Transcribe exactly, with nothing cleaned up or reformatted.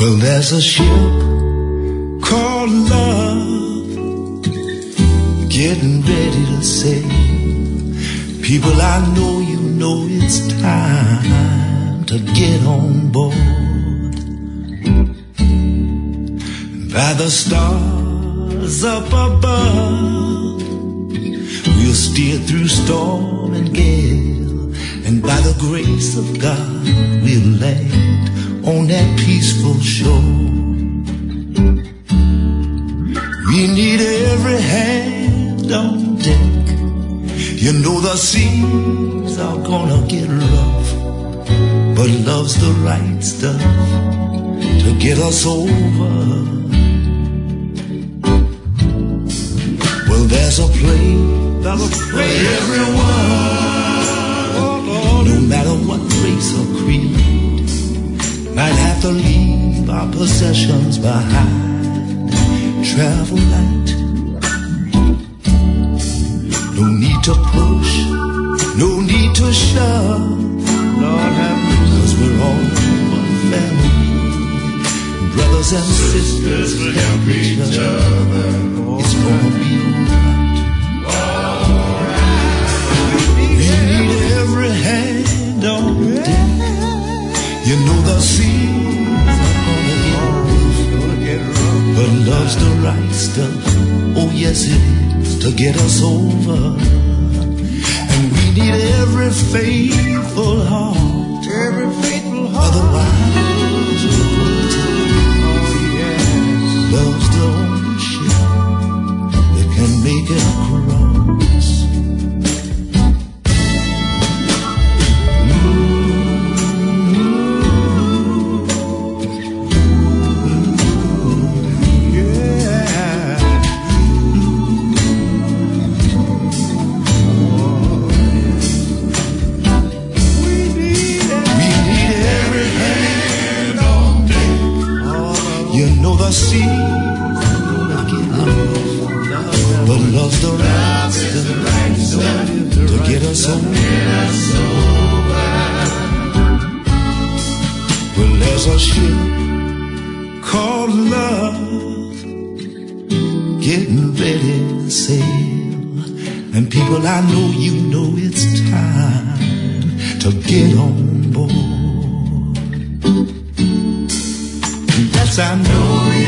Well, there's a ship called love getting ready to sail. People, I know you know it's time to get on board. By the stars up above, we'll steer through storm and gale, and by the grace of God, we'll land on that peaceful shore. We need every hand on deck. You know the seas are gonna get rough, but love's the right stuff to get us over. Well, there's a place for everyone, no matter what race or creed. Might have to leave our possessions behind, travel light. No need to push, no need to shove, Lord have mercy, 'cause we're all one family, brothers and sisters, help each other. It's gonna be alright. We need every hand on deck. You know the seas are gonna get rough, but love's the right stuff, oh yes it is, to get us over. And we need every faithful heart, every faithful heart, otherwise we're going to oh yes. Love's the only ship that can make it across. See, but love's the right stuff to get us over. Well, there's a ship called love getting ready to sail, and people, I know you know it's time to get on board. Yes, I know.